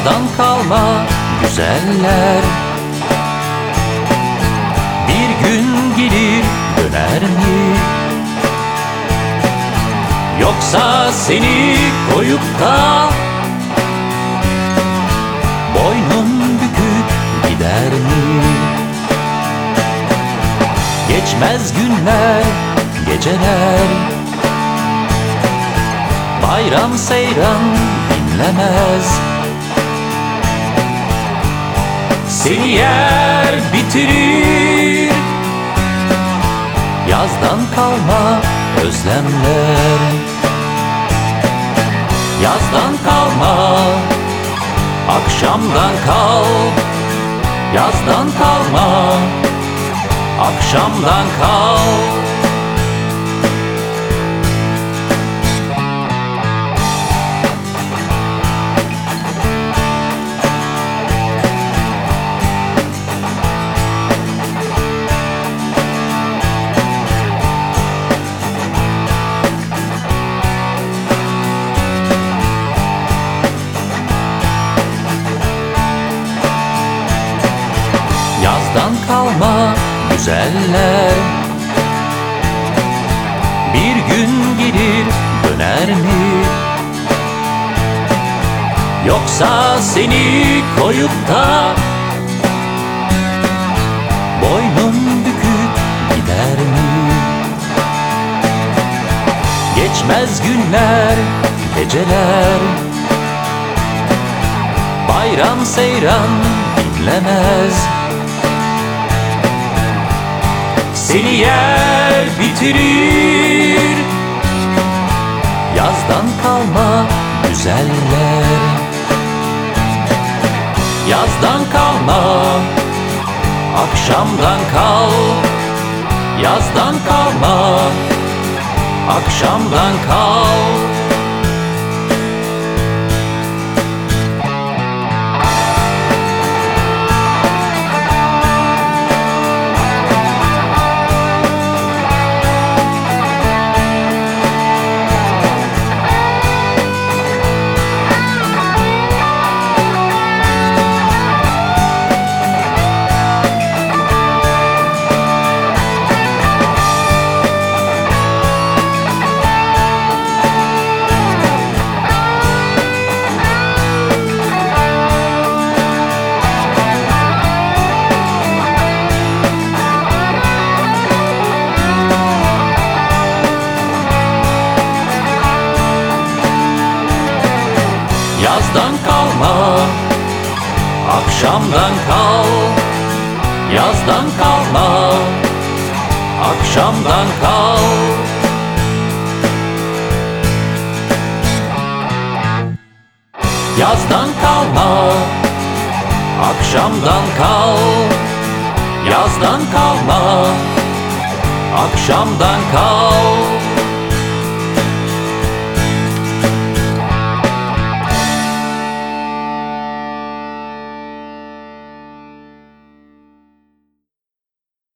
Yazdan kalma güzeller bir gün gelir döner mi? Yoksa seni koyup da boynun bükük gider mi? Geçmez günler, geceler, bayram seyran dinlemez. Seni yer bitirir yazdan kalma özlemler. Yazdan kalma, akşamdan kal. Yazdan kalma, akşamdan kal. Yazdan kalma güzeller bir gün gelir döner mi? Yoksa seni koyup da boynun bükük gider mi? Geçmez günler, geceler, bayram seyran dinlemez. Seni yer bitirir yazdan kalma güzeller. Yazdan kalma, akşamdan kal. Yazdan kalma, akşamdan kal. Yazdan kalma, akşamdan kal. Yazdan kalma, akşamdan kal. Yazdan kalma, akşamdan kal. Yazdan kalma, akşamdan kal.